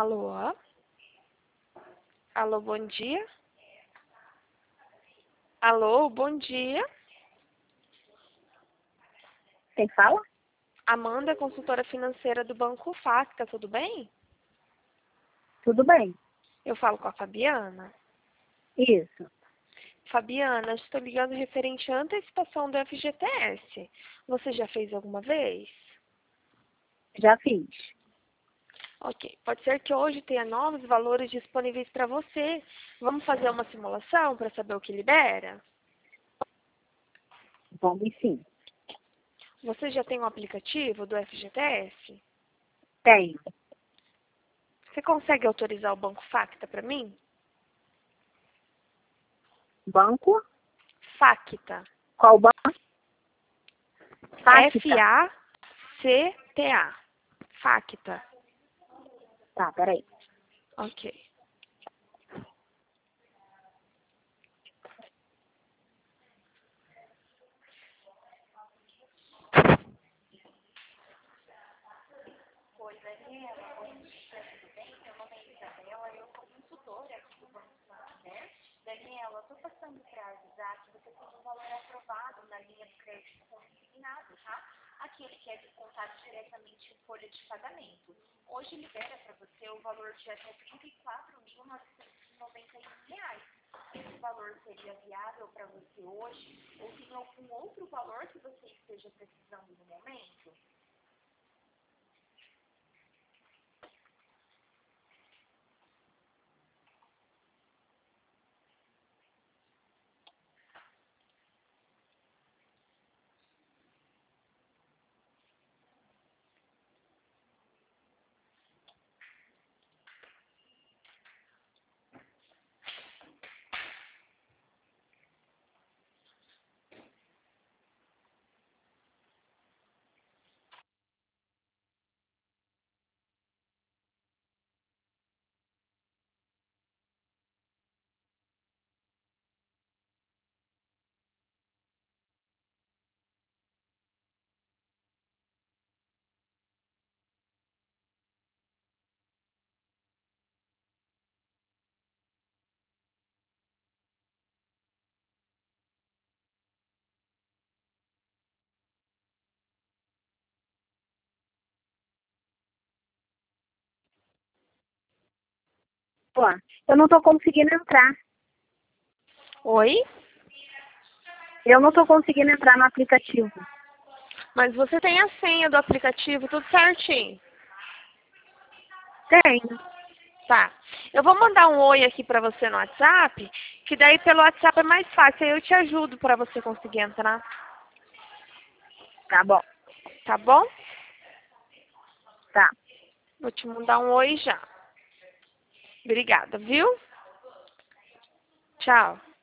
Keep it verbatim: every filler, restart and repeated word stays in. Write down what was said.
Alô? Alô, bom dia? Alô, bom dia? Quem fala? Amanda, consultora financeira do Banco Facta, tudo bem? Tudo bem. Eu falo com a Fabiana. Isso. Fabiana, estou ligando referente à antecipação do F G T S. Você já fez alguma vez? Já fiz. Ok. Pode ser que hoje tenha novos valores disponíveis para você. Vamos fazer uma simulação para saber o que libera? Vamos sim. Você já tem um aplicativo do F G T S? Tenho. Você consegue autorizar o Banco Facta para mim? Banco? Facta. Qual banco? Facta. F A C T A. Facta. Tá, peraí. Ok. Oi, Daniela. Oi, tudo bem? Meu nome é Isabela e eu sou consultora aqui do Banco Santander. Daniela, eu estou passando para avisar que você tem um valor aprovado na linha do crédito consignado, tá? Aquele que é descontado diretamente em folha de pagamento. Hoje libera para você o valor de até trinta e quatro mil novecentos e noventa e um reais. Esse valor seria viável para você hoje ou tem algum outro valor que você esteja precisando no momento? Pô, eu não tô conseguindo entrar. Oi? Eu não tô conseguindo entrar no aplicativo. Mas você tem a senha do aplicativo, tudo certinho. Tenho. Tá. Eu vou mandar um oi aqui pra você no WhatsApp, que daí pelo WhatsApp é mais fácil. Aí eu te ajudo pra você conseguir entrar. Tá bom. Tá bom? Tá. Vou te mandar um oi já. Obrigada, viu? Tchau.